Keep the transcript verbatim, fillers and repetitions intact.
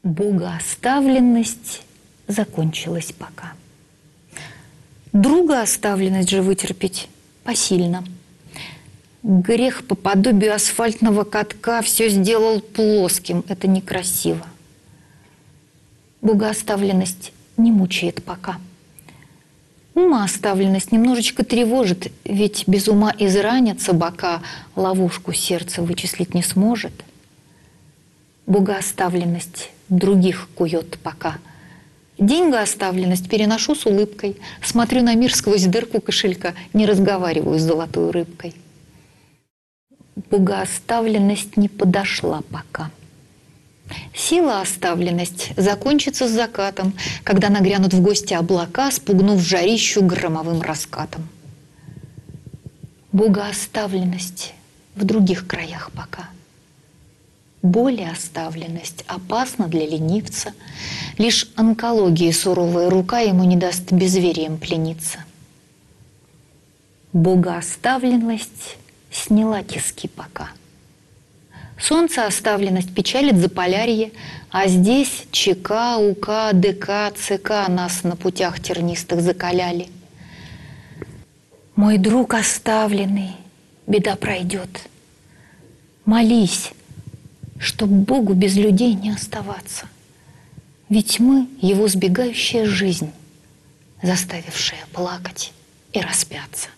Богооставленность закончилась пока. Другооставленность же вытерпеть посильно. Грех по подобию асфальтного катка все сделал плоским. Это некрасиво. Богооставленность не мучает пока. Умооставленность немножечко тревожит, ведь без ума изранятся бока, ловушку сердце вычислить не сможет. Богооставленность других кует пока. Деньгооставленность переношу с улыбкой, смотрю на мир сквозь дырку кошелька, не разговариваю с золотой рыбкой. Богооставленность не подошла пока. Силооставленность закончится с закатом, когда нагрянут в гости облака, спугнув жарищу громовым раскатом. Богооставленность в других краях пока. Болеоставленность опасна для ленивца. Лишь онкологии суровая рука ему не даст безверием плениться. Богооставленность сняла тиски пока. Солнцеоставленность печалит Заполярье, а здесь ЧК, УК, ДК, ЦК нас на путях тернистых закаляли. Мой друг оставленный, беда пройдет. Молись, чтоб Богу без людей не оставаться. Ведь мы — его сбегающая жизнь, заставившая плакать и распяться.